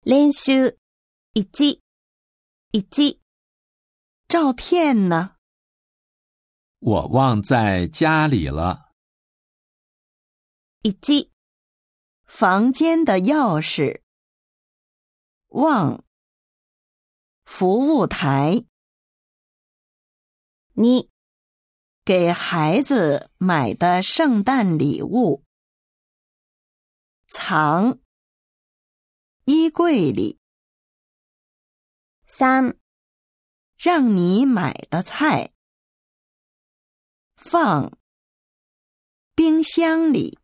練習1 照片呢？ 我忘在家里了。 1 房间的钥匙。忘。服务台。 2 给孩子买的圣诞礼物。藏。衣柜里。 3 让你买的菜。放。冰箱里。